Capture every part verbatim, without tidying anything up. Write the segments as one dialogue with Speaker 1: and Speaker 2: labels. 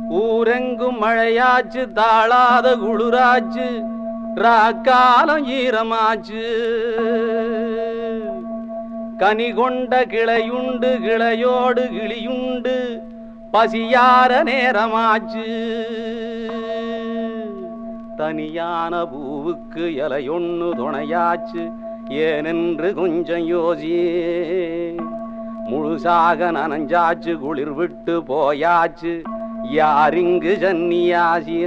Speaker 1: ஊரெங்கும் மழையாச்சு தாளாத குளிராச்சு ராக்காலம் ஈரமாச்சு கனி கொண்ட கிளையுண்டு கிளையோடு கிளியுண்டு பசியார நேரமாச்சு தனியான பூவுக்கு இலையொன்னு துணையாச்சு ஏனென்று கொஞ்சம் யோசியே முழுசாக நனஞ்சாச்சு குளிர் விட்டு போயாச்சு யாரிங்கு சன்னியாசிய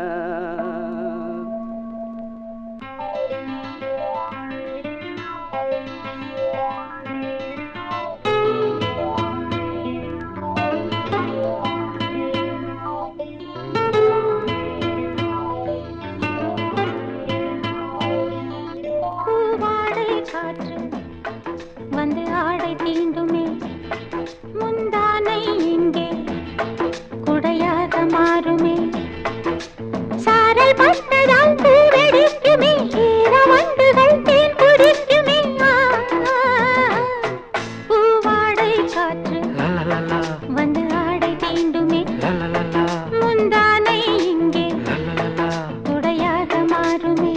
Speaker 2: வந்து ஆடை தீண்டுமே முந்தானை இங்கே குடையாக மாறுமே சாரல் பட்டதால் பூவெடுக்குமே ஈரவண்டுகள் தேன் குடிக்குமே பூவாடை காற்று வந்து ஆடை தீண்டுமே முந்தானை இங்கே குடையாக மாறுமே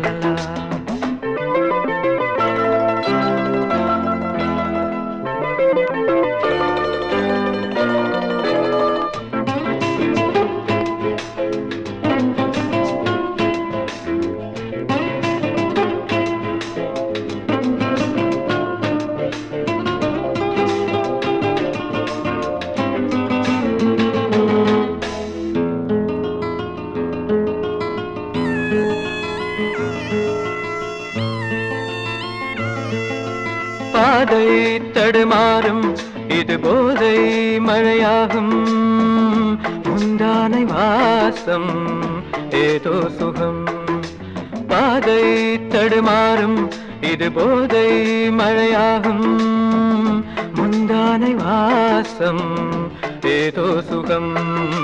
Speaker 3: பாதை தடுமாறும் இது போதை மழையாகும் முந்தானை வாசம் ஏதோ சுகம் பாதை தடுமாறும் இது போதை மழையாகும் முந்தானை வாசம் ஏதோ சுகம்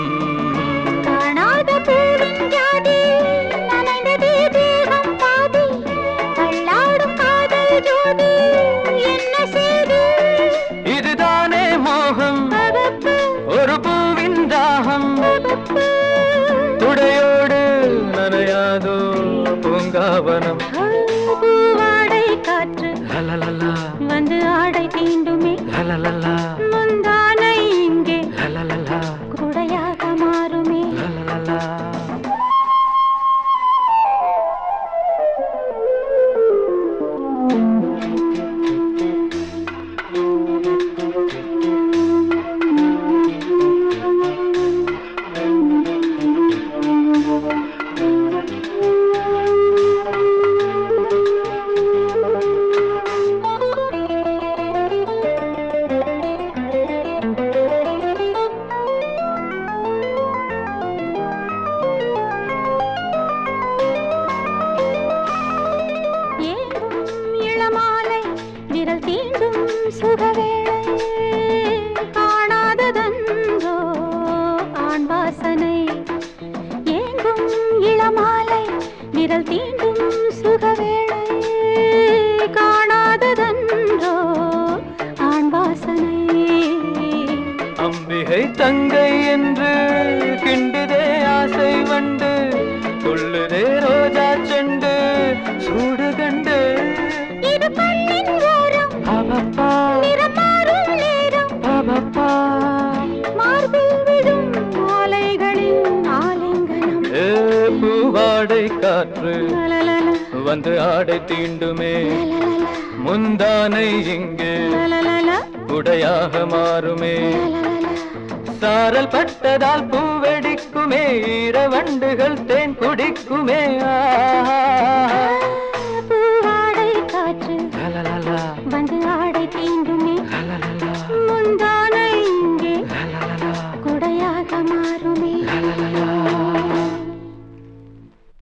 Speaker 2: காணாத பூவின் ஜாதி நனைந்ததே தேகம் பாதி தள்ளாடும் காதல் ஜோதி என்ன செய்து
Speaker 3: இதுதானே மோகம் ஒரு பூவின் தாகம் துடையோடு நனையாதோ பூங்காவனம்
Speaker 2: பூவாடை காற்று வந்து ஆடை தீண்டுமே முந்தானை இங்கே குடையாக மாறுமே விரல் தீண்டும் சுகவேளை காணாததன்றோ ஆண் வாசனை ஏங்கும் இளமாலை விரல் தீண்டும் சுகவேளை காணாததன்றோ ஆண் வாசனை
Speaker 3: அம்பிகை தங்கை என்று கிண்டுதே ஆசை வண்டு துள்ளுதே ரோஜா செண்டு சூடு கண்டு
Speaker 2: இது கண்ணின் ஓரம்
Speaker 3: அவப்பா
Speaker 2: நிறமாறும் நேரம்
Speaker 3: அவப்பா
Speaker 2: மார்பில் விடும் மாலைகளின் ஆலிங்கனம்
Speaker 3: ஏ பூவாடை காற்று வந்து ஆடை தீண்டுமே முந்தானை இங்கே குடையாக மாறுமே சாரல் பட்டதால் பூவெடிக்குமே ஈரவண்டுகள் தேன் குடிக்குமே
Speaker 2: பூவாடை காற்று வந்து ஆடை தீண்டு